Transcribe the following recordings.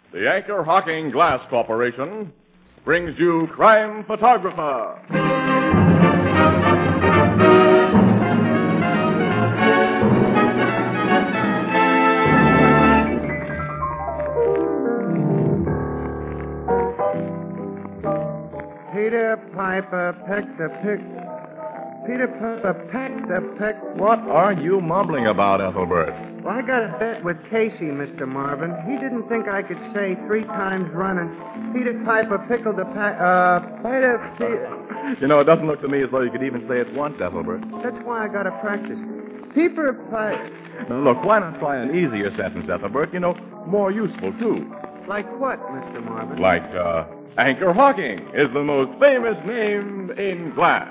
The Anchor Hocking Glass Corporation brings you Crime Photographer. Peter Piper pecked a pick. Peter Piper pecked a peck. What are you mumbling about, Ethelbert? Well, I got a bet with Casey, Mr. Marvin. He didn't think I could say 3 times running. Peter Piper pickled a You know, it doesn't look to me as though you could even say it once, Ethelbert. That's why I got to practice. Peter Piper. Now, look, why not try an easier sentence, Ethelbert? You know, more useful, too. Like what, Mr. Marvin? Like, Anchor Hocking is the most famous name in glass.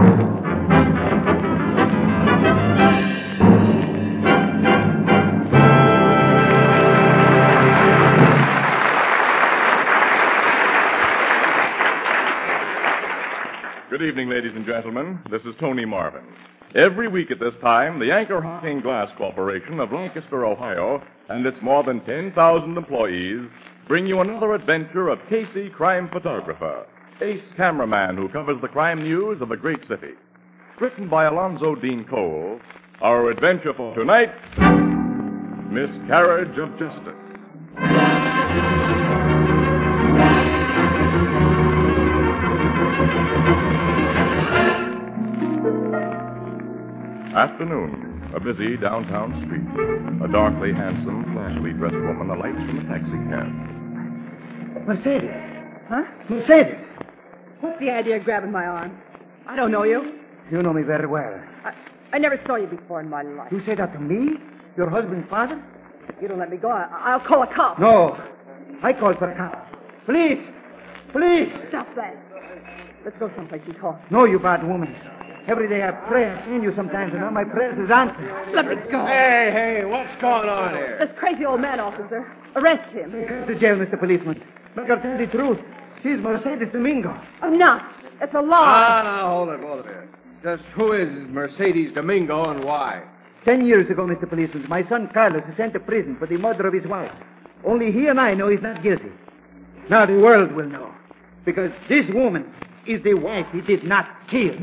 Good evening, ladies and gentlemen. This is Tony Marvin. Every week at this time, the Anchor Hocking Glass Corporation of Lancaster, Ohio, and its more than 10,000 employees bring you another adventure of Casey, crime photographer, ace cameraman who covers the crime news of a great city. Written by Alonzo Dean Cole, our adventure for tonight, Miscarriage of Justice. Afternoon, a busy downtown street. A darkly handsome, flashily dressed woman alights from a taxi cab. Mercedes. Huh? Mercedes. What's the idea of grabbing my arm? I don't know you. You know me very well. I never saw you before in my life. You say that to me? Your husband's father? If you don't let me go, I'll call a cop. No. I called for a cop. Police! Police! Stop that. Let's go someplace and talk. No, you bad woman. Every day I pray. I've seen you sometimes, and all my prayers is answered. Let me go. Hey, what's going on here? This crazy old man, officer. Arrest him. Come to jail, Mr. Policeman. Make her tell the truth. She's Mercedes Domingo. I'm not. It's a lie. Now, hold it. Just who is Mercedes Domingo and why? 10 years ago, Mr. Policeman, my son Carlos was sent to prison for the murder of his wife. Only he and I know he's not guilty. Now the world will know. Because this woman is the wife he did not kill.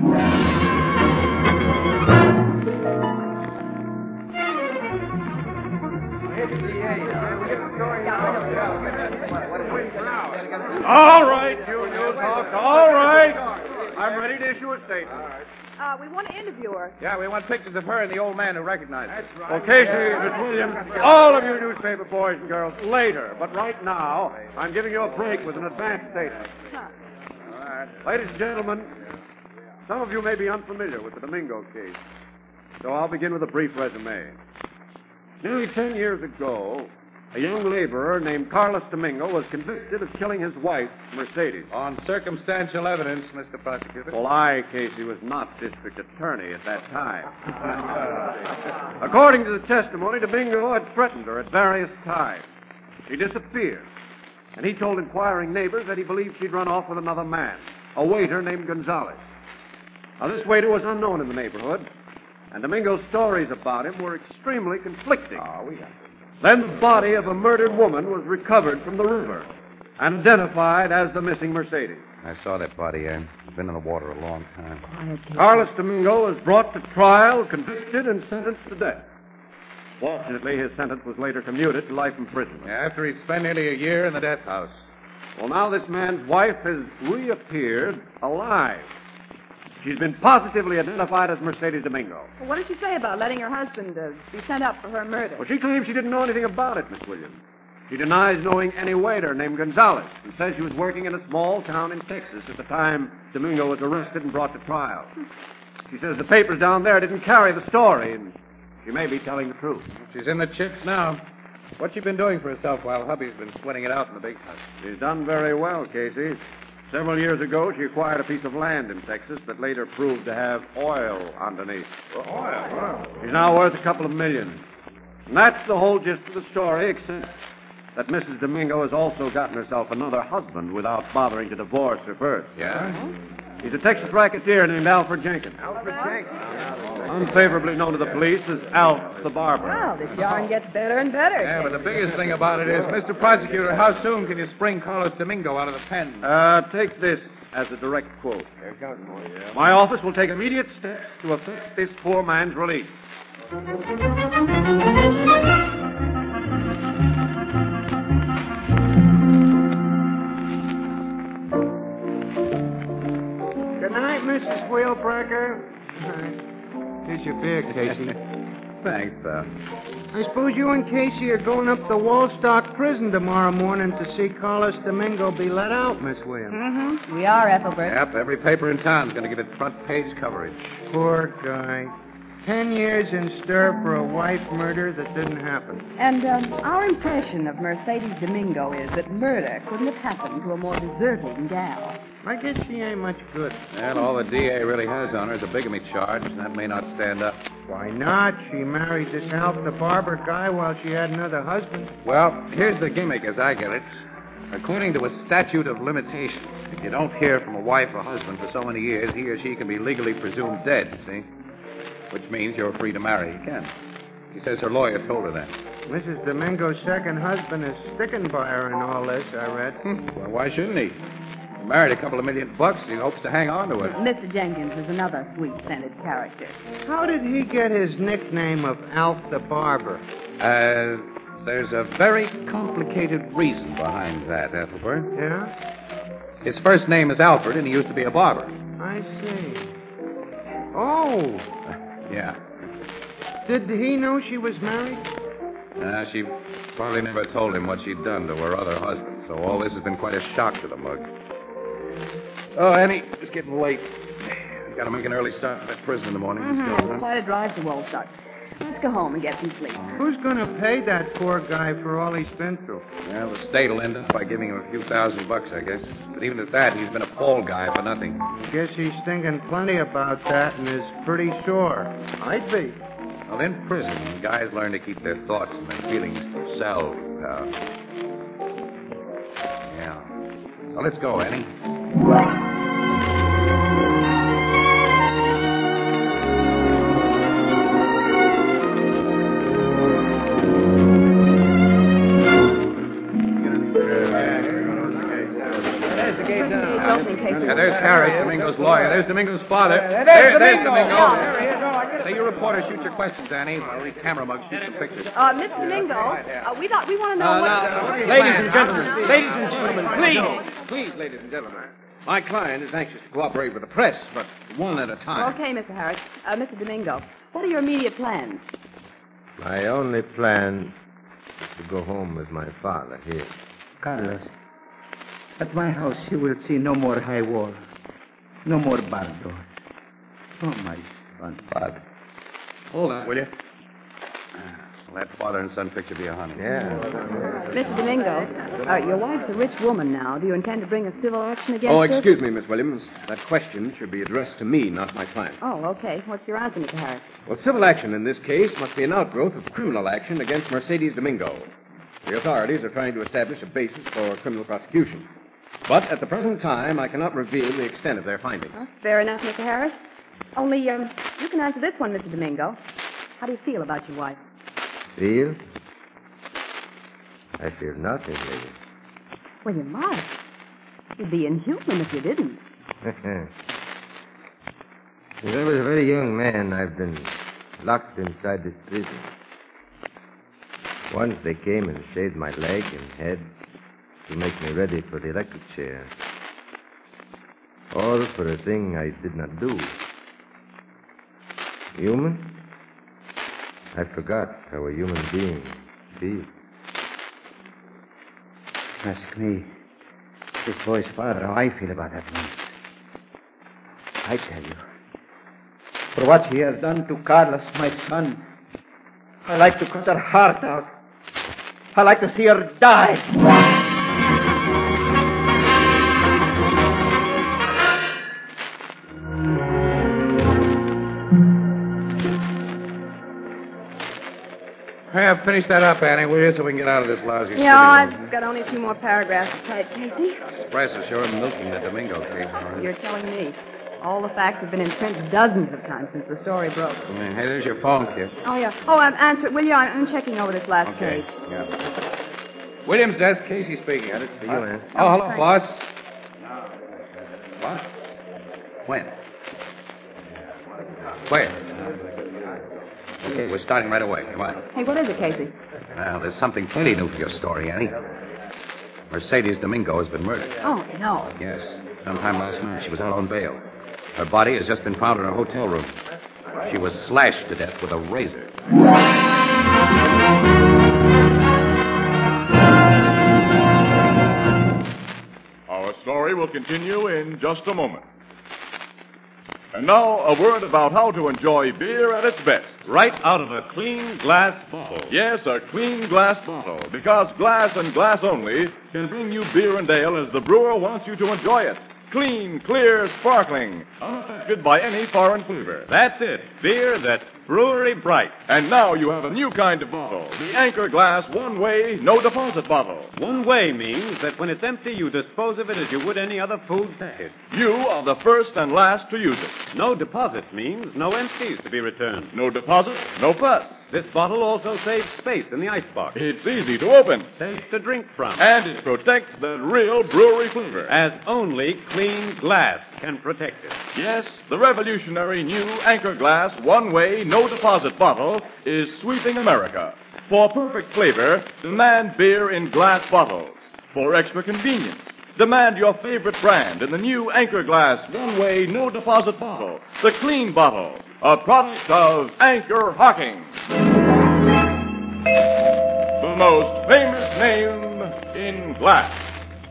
All right, you talk. All right. I'm ready to issue a statement. We want to interview her. Yeah, we want pictures of her and the old man who recognized her. That's right. Well, Casey, Miss Williams, all of you newspaper boys and girls, later. But right now, I'm giving you a break with an advance statement. All right. Ladies and gentlemen, some of you may be unfamiliar with the Domingo case, so I'll begin with a brief resume. Nearly 10 years ago, a young laborer named Carlos Domingo was convicted of killing his wife, Mercedes. On circumstantial evidence, Mr. Prosecutor. Well, I, Casey, was not district attorney at that time. According to the testimony, Domingo had threatened her at various times. She disappeared, and he told inquiring neighbors that he believed she'd run off with another man, a waiter named Gonzalez. Now, this waiter was unknown in the neighborhood, and Domingo's stories about him were extremely conflicting. Then the body of a murdered woman was recovered from the river and identified as the missing Mercedes. I saw that body, Ann. It's been in the water a long time. Carlos Domingo was brought to trial, convicted, and sentenced to death. Fortunately, his sentence was later commuted to life imprisonment. After he'd spent nearly a year in the death house. Well, now this man's wife has reappeared alive. She's been positively identified as Mercedes Domingo. Well, what did she say about letting her husband be sent up for her murder? Well, she claims she didn't know anything about it, Miss Williams. She denies knowing any waiter named Gonzalez and says she was working in a small town in Texas at the time Domingo was arrested and brought to trial. She says the papers down there didn't carry the story, and she may be telling the truth. She's in the chips now. What's she been doing for herself while hubby's been sweating it out in the big house? She's done very well, Casey. Several years ago, she acquired a piece of land in Texas that later proved to have oil underneath. Oil? She's now worth a couple of million. And that's the whole gist of the story, except that Mrs. Domingo has also gotten herself another husband without bothering to divorce her first. Yeah? He's a Texas racketeer named Alfred Jenkins. Alfred Jenkins. Unfavorably known to the police as Alf the Barber. Well, this yarn gets better and better. Yeah, but the biggest thing about it is, Mr. Prosecutor, how soon can you spring Carlos Domingo out of the pen? Take this as a direct quote. There goes more, yeah. My office will take immediate steps to effect this poor man's release. Good night, Mrs. Wheelbreaker. Here's your beer, Casey. Thanks, pal. I suppose you and Casey are going up to Wallstock Prison tomorrow morning to see Carlos Domingo be let out, Miss Williams. Mm-hmm. We are, Ethelbert. Yep, every paper in town's going to give it front page coverage. Poor guy. 10 years in stir for a wife murder that didn't happen. And our impression of Mercedes Domingo is that murder couldn't have happened to a more deserving gal. I guess she ain't much good. And all the DA really has on her is a bigamy charge, and that may not stand up. Why not? She married this Alf the Barber guy while she had another husband. Well, here's the gimmick as I get it. According to a statute of limitations, if you don't hear from a wife or husband for so many years, he or she can be legally presumed dead, see? Which means you're free to marry again. She says her lawyer told her that. Mrs. Domingo's second husband is sticking by her in all this, I read. Well, why shouldn't he? He married a couple of $1 million. He hopes to hang on to it. Mr. Jenkins is another sweet-scented character. How did he get his nickname of Alf the Barber? There's a very complicated reason behind that, Ethelbert. Yeah? His first name is Alfred, and he used to be a barber. I see. Oh. Yeah. Did he know she was married? She probably never told him what she'd done to her other husband, so all this has been quite a shock to the mug. Oh, Annie, it's getting late. We've got to make an early start at that prison in the morning. Mm-hmm. Quite a drive to Woolstock. Let's go home and get some sleep. Who's going to pay that poor guy for all he's been through? Well, the state will end up by giving him a few $1,000, I guess. But even at that, he's been a fall guy for nothing. Guess he's thinking plenty about that and is pretty sure. I'd be. Well, in prison, guys learn to keep their thoughts and their feelings to themselves. Yeah. Well, let's go, Annie. Yeah, there's Harry, Domingo's lawyer. There's Domingo's father. There's Domingo. Say, you reporters, shoot your questions, Annie. While these camera mugs shoot some pictures. Mr. Domingo, we want to know what... Ladies and gentlemen, please, ladies and gentlemen. My client is anxious to cooperate with the press, but one at a time. Okay, Mr. Harris. Mr. Domingo, what are your immediate plans? My only plan is to go home with my father here. Carlos, at my house you will see no more high wall, no more barred doors. Oh, my son. Father. Hold on, will you? Let father and son picture be a honey. Yeah. Mr. Domingo, your wife's a rich woman now. Do you intend to bring a civil action against her? Oh, excuse me, Miss Williams. That question should be addressed to me, not my client. Oh, okay. What's your answer, Mr. Harris? Well, civil action in this case must be an outgrowth of criminal action against Mercedes Domingo. The authorities are trying to establish a basis for criminal prosecution. But at the present time, I cannot reveal the extent of their findings. Fair enough, Mr. Harris. Only, you can answer this one, Mr. Domingo. How do you feel about your wife? Feel? I feel nothing, lady. Well, you must. You'd be inhuman if you didn't. Since I was a very young man, I've been locked inside this prison. Once they came and shaved my leg and head to make me ready for the electric chair. All for a thing I did not do. Human? I forgot how a human being feels. Ask me, this boy's father, how I feel about that man. I tell you, for what he has done to Carlos, my son, I like to cut her heart out. I like to see her die. Yeah, finish that up, Annie, will you, so we can get out of this lousy Yeah, studio. I've got only a few more paragraphs to type, Casey. Press is sure milking the Domingo case. All right. You're telling me. All the facts have been in print dozens of times since the story broke. Hey, there's your phone, kid. Oh, yeah. Oh, answer it, will you? I'm checking over this last Okay. case. Yeah. Williams desk, Casey speaking. Got it for you, Ann. Oh, hello, thanks. Floss. What? When? Where? Okay, we're starting right away. Come on. Hey, what is it, Casey? Well, there's something plenty new to your story, Annie. Mercedes Domingo has been murdered. Oh, no. Yes. Sometime last night, she was out on bail. Her body has just been found in her hotel room. She was slashed to death with a razor. Our story will continue in just a moment. And now, a word about how to enjoy beer at its best. Right out of a clean glass bottle. Yes, a clean glass bottle, because glass and glass only can bring you beer and ale as the brewer wants you to enjoy it. Clean, clear, sparkling, unaffected by any foreign flavor. That's it. Beer that's brewery bright. And now you have a new kind of bottle, the Anchor Glass one-way, no-deposit bottle. One way means that when it's empty, you dispose of it as you would any other food package. You are the first and last to use it. No deposit means no empties to be returned. No deposit, no fuss. This bottle also saves space in the icebox. It's easy to open, Safe to drink from. and it protects that real brewery flavor. As only clean glass can protect it. Yes, the revolutionary new Anchor Glass one-way, no-deposit bottle is sweeping America. For perfect flavor, demand beer in glass bottles. For extra convenience, demand your favorite brand in the new Anchor Glass one-way, no-deposit bottle, the clean bottle, a product of Anchor Hocking. The most famous name in glass.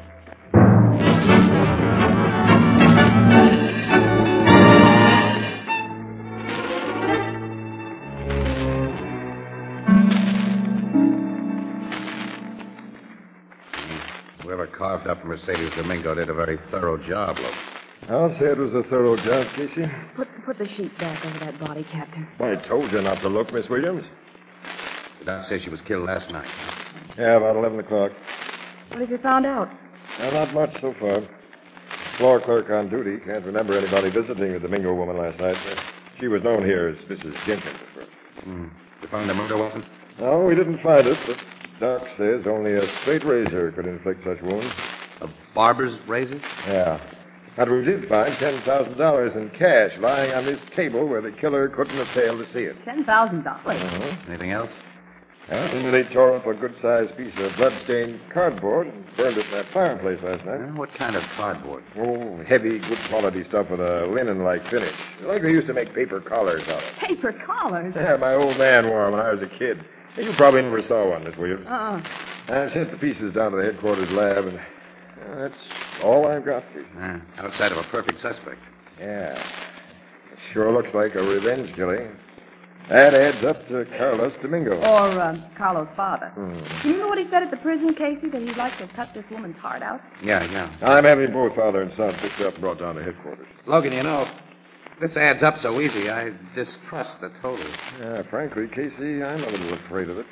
Whoever carved up Mercedes Domingo did a very thorough job, look. I'll say it was a thorough job, Casey. Put the sheet back over that body, Captain. I told you not to look, Miss Williams. The doc says she was killed last night. Yeah, about 11 o'clock. What have you found out? Well, not much so far. Floor clerk on duty can't remember anybody visiting the Domingo woman last night. She was known here as Mrs. Jenkins at first. You found the murder weapon? No, we didn't find it, but Doc says only a straight razor could inflict such wounds. A barber's razor? Yeah. But we did find $10,000 in cash lying on this table where the killer couldn't have failed to see it. $10,000. Anything else? And they tore up a good-sized piece of blood-stained cardboard and burned it in that fireplace last night. What kind of cardboard? Oh, heavy, good-quality stuff with a linen-like finish. Like they used to make paper collars out of. Paper collars? Yeah, my old man wore them when I was a kid. You probably never saw one, Miss Williams. Uh-uh. I sent the pieces down to the headquarters lab, and that's all I've got, Casey. Outside of a perfect suspect. Yeah. It sure looks like a revenge killing. That adds up to Carlos Domingo. Or Carlo's father. Do you remember what he said at the prison, Casey, that he'd like to cut this woman's heart out? Yeah. I'm having both father and son picked up and brought down to headquarters. Logan, you know, this adds up so easy, I distrust the totals. Yeah, frankly, Casey, I'm a little afraid of it.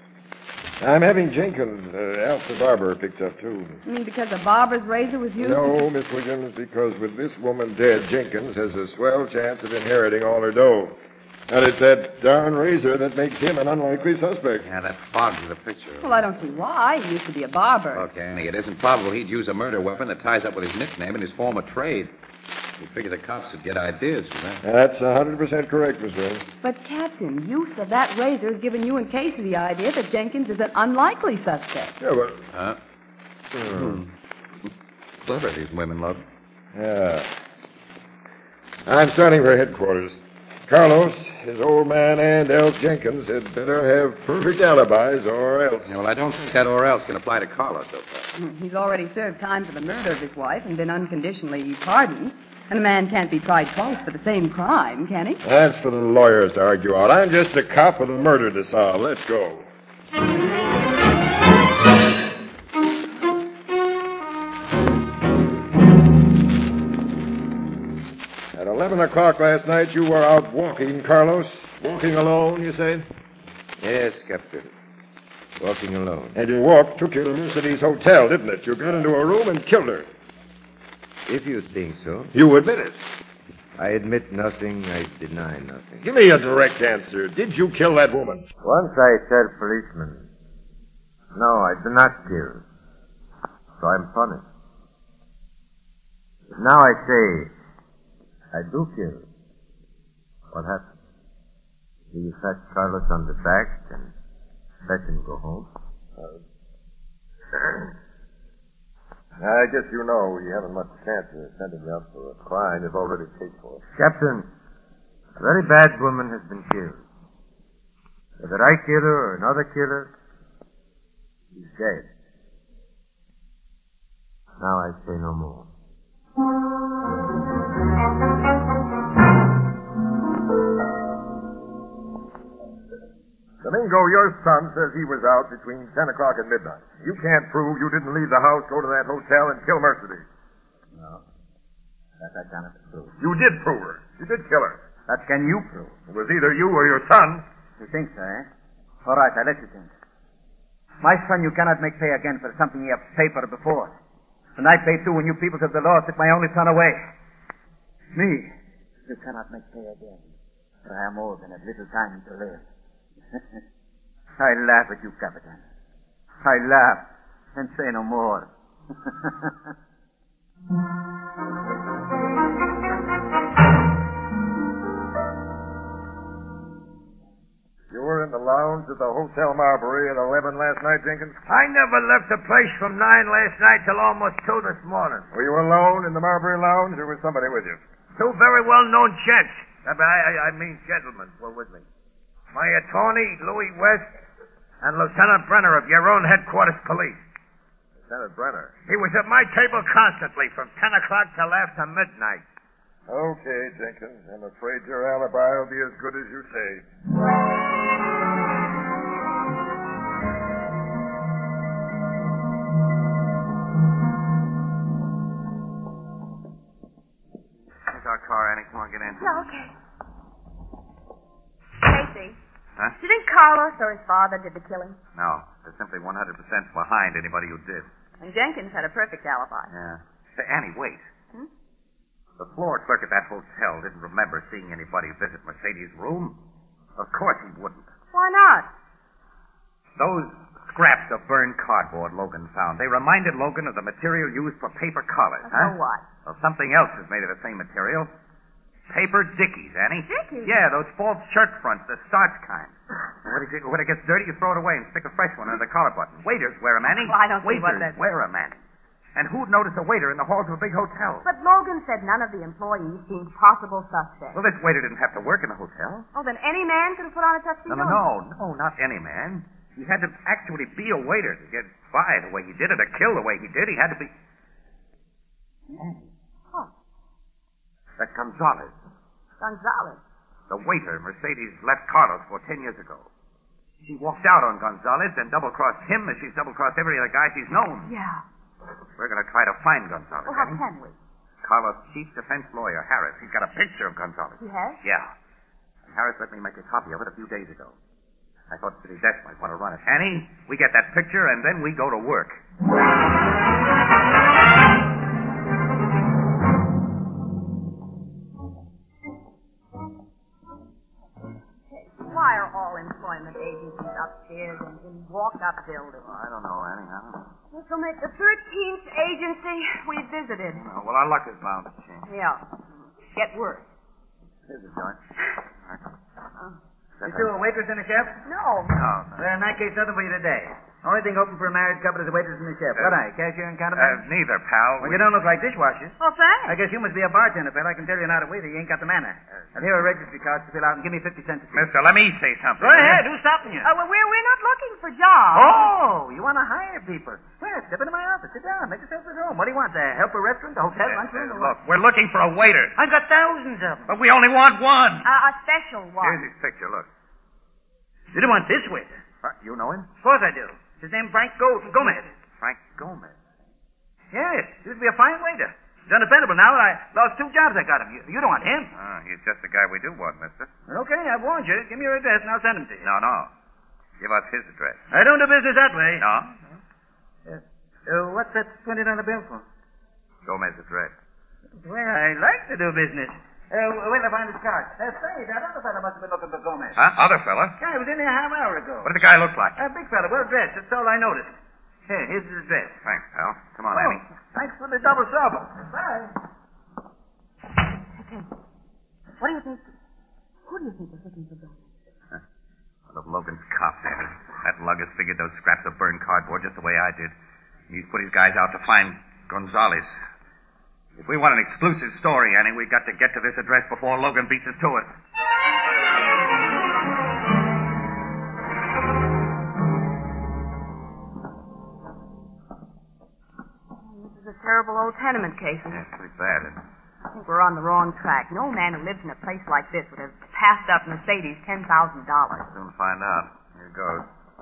I'm having Jenkins, Alf the barber, picked up, too. You mean because the barber's razor was used? No, Miss Williams, because with this woman dead, Jenkins has a swell chance of inheriting all her dough. And it's that darn razor that makes him an unlikely suspect. Yeah, that fogs the picture. Well, I don't see why. He used to be a barber. Okay, Annie, it isn't probable he'd use a murder weapon that ties up with his nickname and his former trade. We figure the cops would get ideas from that. That's 100% correct, Miss Williams. But, Captain, use of that razor has given you and Casey the idea that Jenkins is an unlikely suspect. Yeah, but... Clever, these women, love. Yeah. I'm starting for headquarters. Carlos, his old man, and Elf Jenkins had better have perfect alibis or else. Yeah, well, I don't think that or else can apply to Carlos so far. He's already served time for the murder of his wife and been unconditionally pardoned. And a man can't be tried twice for the same crime, can he? That's for the lawyers to argue out. I'm just a cop with a murder to solve. Let's go. At 11 o'clock last night, you were out walking, Carlos. Walking alone, you say? Yes, Captain. Walking alone. And your walk took you to Mercedes' hotel, didn't it? You got into a room and killed her. If you think so. You admit it. I admit nothing. I deny nothing. Give me a direct answer. Did you kill that woman? Once I said policeman. No, I do not kill. So I'm punished. But now I say, I do kill. What happens? Do you touch Carlos on the back and let him go home? I guess you know you haven't much chance of sending you up for a crime you've already paid for. Captain, a very bad woman has been killed. Whether I kill her or another killer, she's dead. Now I say no more. Domingo, your son says he was out between 10 o'clock and midnight. You can't prove you didn't leave the house, go to that hotel, and kill Mercedes. No. That I cannot prove. You did prove her. You did kill her. That can you prove? It was either you or your son. You think so, eh? All right, I'll let you think. My son, you cannot make pay again for something he have paid for before. And I pay too when you people of the law took my only son away. Me, you cannot make pay again. For I am old and have little time to live. I laugh at you, Capitan. I laugh and say no more. You were in the lounge at the Hotel Marbury at 11 last night, Jenkins? I never left the place from 9 last night till almost 2 this morning. Were you alone in the Marbury lounge, or was somebody with you? 2 very well-known gents. I mean gentlemen were with me. My attorney, Louis West, and Lieutenant Brenner of your own headquarters police. Lieutenant Brenner? He was at my table constantly from 10 o'clock till after midnight. Okay, Jenkins. I'm afraid your alibi will be as good as you say. Here's our car, Annie. Come on, get in. Yeah, okay. Casey. Huh? Do you think Carlos or his father did the killing? No, they're simply 100% behind anybody who did. And Jenkins had a perfect alibi. Yeah. Say, Annie, wait. Hmm? The floor clerk at that hotel didn't remember seeing anybody visit Mercedes' room. Of course he wouldn't. Why not? Those scraps of burned cardboard Logan found, they reminded Logan of the material used for paper collars. So what? Well, something else is made of the same material. Paper dickies, Annie. Dickies? Yeah, those false shirt fronts, the starch kind. When it gets dirty, you throw it away and stick a fresh one under the collar button. Waiters wear them, Annie. Well, I don't see Waiters what that... wear them, Annie. And who'd notice a waiter in the halls of a big hotel? But Logan said none of the employees seemed possible suspects. Well, this waiter didn't have to work in the hotel. Oh, then any man could have put on a tuxedo? No, not any man. He had to actually be a waiter to get by the way he did it, or kill the way he did. He had to be... Annie. What? That Gonzalez. Gonzalez. The waiter Mercedes left Carlos for 10 years ago. She walked out on Gonzalez, then double-crossed him as she's double-crossed every other guy she's known. Yeah. We're going to try to find Gonzalez. Well, how Annie. can we? Carlos' chief defense lawyer, Harris, he's got a picture of Gonzalez. He has? Yeah. And Harris let me make a copy of it a few days ago. I thought City Desk might want to run it. Annie, we get that picture, and then we go to work. Why are all employment agencies upstairs and in walk-up buildings? I don't know, Annie. I don't know. This will make the 13th agency we visited. Oh, well, our luck is bound to change. Yeah. Get worse. Here's a joint. You two a waitress and a chef? No. No. Well, in that case, nothing for you today. Only thing open for a married couple is a waitress and a chef. What are you, cashier and counterman? Neither, pal. Well, you don't look like dishwashers. Well, thanks. I guess you must be a bartender, fella. I can tell you're not a waiter. You ain't got the manner. And here are registry cards to fill out and give me 50 cents a piece. Mister, let me say something. Go ahead. Who's stopping you? Well, we're not looking for jobs. Oh, you want to hire people. Well, step into my office. Sit down. Make yourself at home. What do you want? To help a restaurant, a hotel, lunchroom? or Look, what? we're looking for a waiter. I've got thousands of them. But we only want one. A special one. Here's his picture, look. You don't want this waiter? You know him? Of course I do. His name's Frank Gomez. Frank Gomez. Yes, he used to be a fine waiter. He's undependable now. I lost 2 jobs I got him. You don't want him. He's just the guy we do want, mister. Okay, I've warned you. Give me your address and I'll send him to you. No. Give us his address. I don't do business that way. No? What's that $20 bill for? Gomez's address. Well, I like to do business. Where'd I find his card? Say, that other fella must have been looking for Gomez. Huh? Other fella? Guy was in there a half hour ago. What did the guy look like? A big fella, well dressed. That's all I noticed. Here's his address. Thanks, pal. Come on, Oh, Annie. thanks for the double trouble. Bye. Okay. What do you think? Who do you think was looking for Gomez? One of Logan's cops, Annie. That lug has figured those scraps of burned cardboard just the way I did. He's put his guys out to find Gonzalez. If we want an exclusive story, Annie, we've got to get to this address before Logan beats us to it. This is a terrible old tenement case. Yeah, pretty bad, isn't it? I think we're on the wrong track. No man who lives in a place like this would have passed up Mercedes $10,000. Soon find out. Here goes.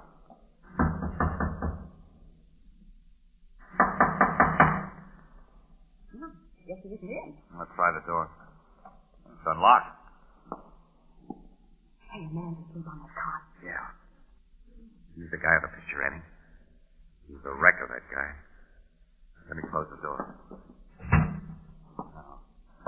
Yes, it isn't in. Let's try the door. It's unlocked. Hey, a man just sleep on that cot. Yeah. He's the guy of the picture, Annie. He's the wreck of that guy. Let me close the door. Now.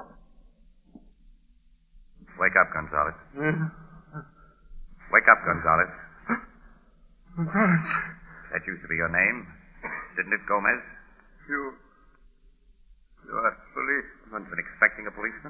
Wake up, Gonzalez. Wake up, Gonzalez. Gonzalez. That used to be your name, didn't it, Gomez? You are police. Someone's been expecting a policeman?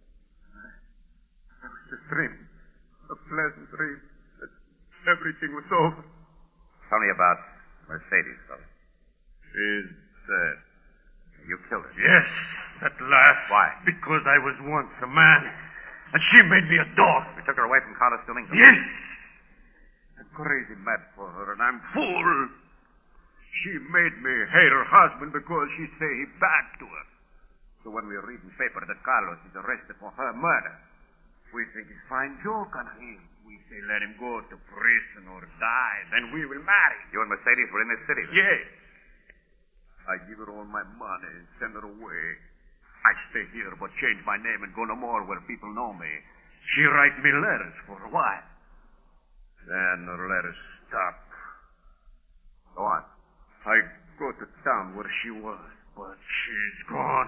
It was a dream. A pleasant dream. That everything was over. Tell me about Mercedes, fellow. She's dead. You killed her. Yes, at last. Why? Because I was once a man, and she made me a dog. We took her away from Carlos Domingo. Yes. I'm crazy mad for her, and I'm fool. She made me hate her husband because she say he bad to her. So when we read in the paper that Carlos is arrested for her murder, we think it's fine joke on him. We say let him go to prison or die, then we will marry. You and Mercedes were in this city, then? Yes. I give her all my money and send her away. I stay here but change my name and go no more where people know me. She write me letters for a while. Then her letters stop. Go on. I go to town where she was, but she's gone.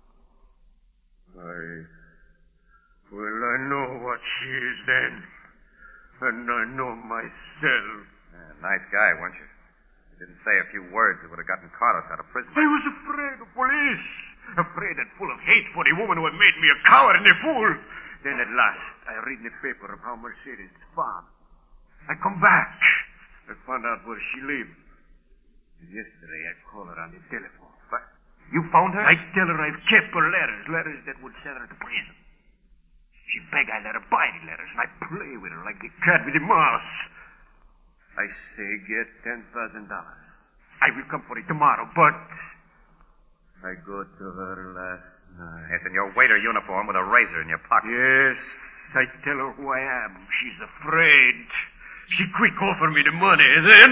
I know what she is then. And I know myself. Nice guy, weren't you? You didn't say a few words that would have gotten Carlos out of prison. I was afraid of police. Afraid and full of hate for the woman who had made me a coward and a fool. Then at last, I read in the paper of how Mercedes is found. I come back. I found out where she lived. Yesterday, I called her on the telephone. What? You phoned her? I tell her I've kept her letters that would send her to prison. She beg I let her buy the letters, and I play with her like the cat with the mouse. I say get $10,000. I will come for it tomorrow, but I go to her last night. It's in your waiter uniform with a razor in your pocket. Yes, I tell her who I am. She's afraid. She quick offer me the money, then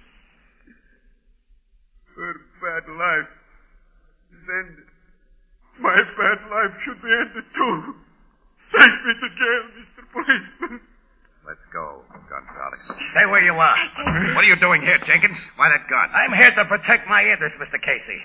her bad life is ended. My bad life should be ended too. Take me to jail, Mr. Policeman. Let's go, Gonzalez. Stay where you are. What are you doing here, Jenkins? Why that gun? I'm here to protect my interests, Mr. Casey.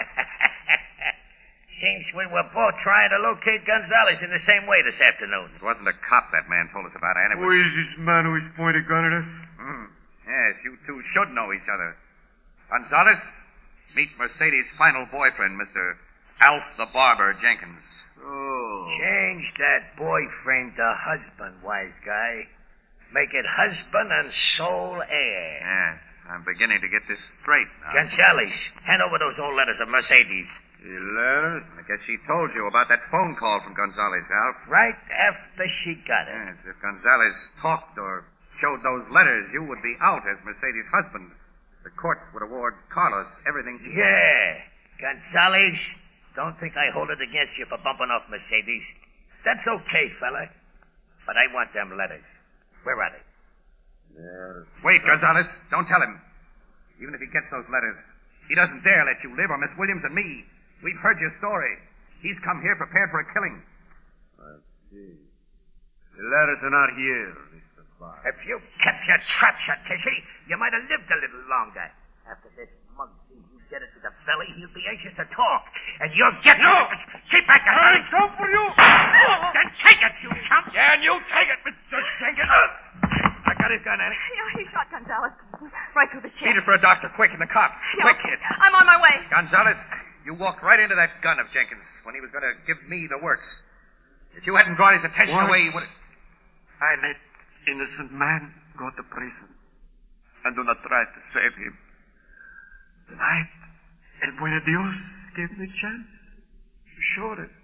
Seems we were both trying to locate Gonzalez in the same way this afternoon. It wasn't a cop that man told us about, Annie. Who is this man who is pointing a gun at us? Yes, you two should know each other. Gonzalez, meet Mercedes' final boyfriend, Mr. Alf the Barber Jenkins. Oh. Change that boyfriend to husband, wise guy. Make it husband and sole heir. Yes, I'm beginning to get this straight now. Gonzalez, hand over those old letters of Mercedes. The letters? I guess she told you about that phone call from Gonzalez, Alf. Right after she got it. Yes, if Gonzalez talked or showed those letters, you would be out as Mercedes' husband. The court would award Carlos everything she... Yeah. Gonzalez, don't think I hold it against you for bumping off Mercedes. That's okay, fella. But I want them letters. Where are they? Wait, Gonzalez. Don't tell him. Even if he gets those letters, he doesn't dare let you live, or Miss Williams and me. We've heard your story. He's come here prepared for a killing. I see. The letters are not here, Mr. bar. If you kept your trap shut, Tishy, you might have lived a little longer. After this mug sees you get it to the belly, he'll be anxious to talk. And you'll get... No! Keep back your hand! Go for you! Then take it, you chump! Yeah, and you take it, Mr. Jenkins. I got his gun, Annie. Yeah, he shot Gonzalez right through the chest. Beat it for a doctor, quick, in the cop. Yeah, Quick, kid. I'm on my way. Gonzalez, you walked right into that gun of Jenkins when he was going to give me the works. If you hadn't drawn his attention away, he would have... I let innocent man go to prison. And do not try to save him. Tonight, El Buen Dios gave me a chance to show it.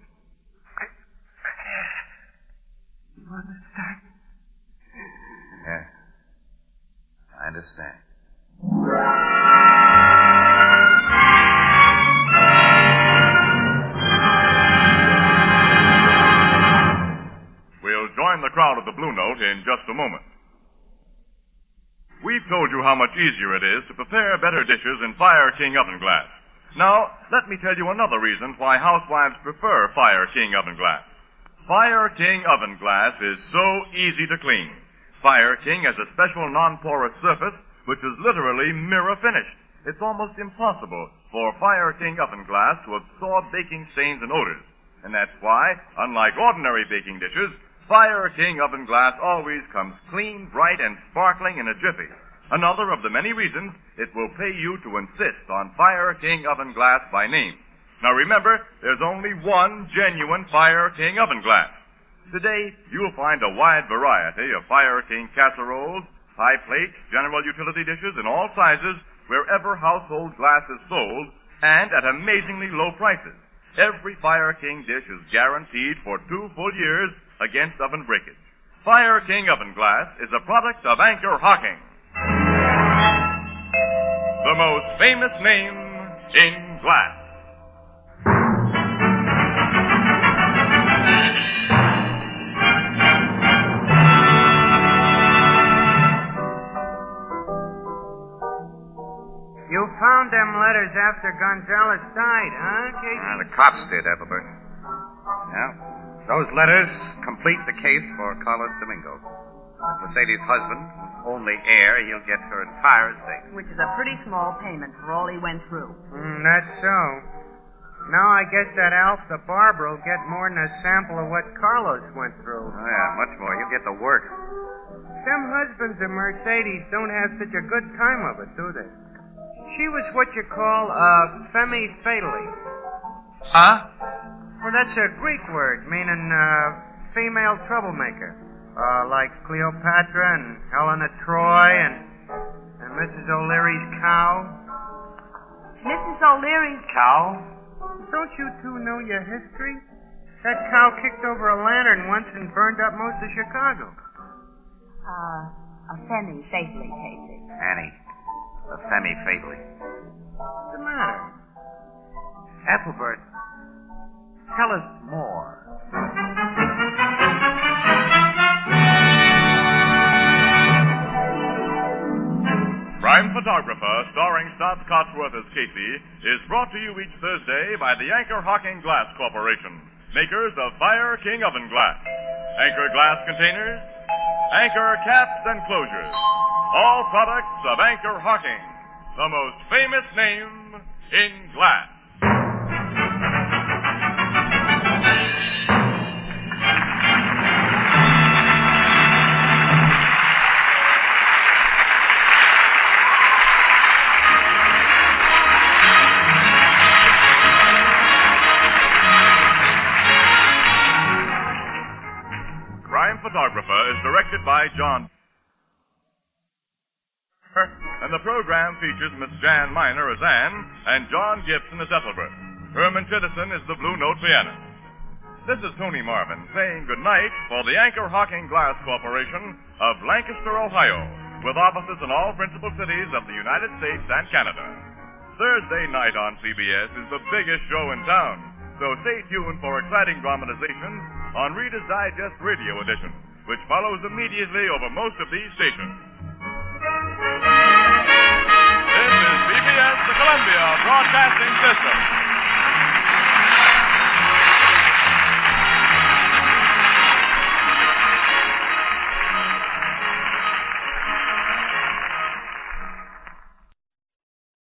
You understand? Yeah. I understand. We'll join the crowd at the Blue Note in just a moment. We've told you how much easier it is to prepare better dishes in Fire King oven glass. Now, let me tell you another reason why housewives prefer Fire King oven glass. Fire King oven glass is so easy to clean. Fire King has a special non-porous surface which is literally mirror finished. It's almost impossible for Fire King oven glass to absorb baking stains and odors. And that's why, unlike ordinary baking dishes, Fire King oven glass always comes clean, bright, and sparkling in a jiffy. Another of the many reasons it will pay you to insist on Fire King oven glass by name. Now remember, there's only one genuine Fire King oven glass. Today, you'll find a wide variety of Fire King casseroles, pie plates, general utility dishes in all sizes, wherever household glass is sold, and at amazingly low prices. Every Fire King dish is guaranteed for 2 full years against oven breakage. Fire King oven glass is a product of Anchor Hocking, the most famous name in glass. You found them letters after Gonzalez died, huh, Casey? The cops did, Ethelbert. Yeah. Those letters complete the case for Carlos Domingo. Mercedes' husband, only heir, he'll get her entire estate. Which is a pretty small payment for all he went through. That's so. Now I guess that Alf the barber will get more than a sample of what Carlos went through. Oh, yeah, much more. He'll get the work. Some husbands of Mercedes don't have such a good time of it, do they? She was what you call a femme fatale. Huh? Well, that's a Greek word meaning female troublemaker. Like Cleopatra and Helen of Troy and Mrs. O'Leary's cow. Mrs. O'Leary's cow? Don't you two know your history? That cow kicked over a lantern once and burned up most of Chicago. A femme fatale, Casey. Annie, a femme fatale. What's the matter? Ethelbert, tell us more. Crime Photographer, starring Stotts Cotsworth as Casey, is brought to you each Thursday by the Anchor Hocking Glass Corporation, makers of Fire King oven glass, Anchor glass containers, Anchor caps and closures, all products of Anchor Hocking, the most famous name in glass. Crime Photographer is directed by John. And the program features Miss Jan Miner as Anne and John Gibson as Ethelbert. Herman Chittison is the Blue Note pianist. This is Tony Marvin saying good night for the Anchor Hocking Glass Corporation of Lancaster, Ohio, with offices in all principal cities of the United States and Canada. Thursday night on CBS is the biggest show in town, so stay tuned for exciting dramatizations on Reader's Digest Radio Edition, which follows immediately over most of these stations. This is CBS, the Columbia Broadcasting System.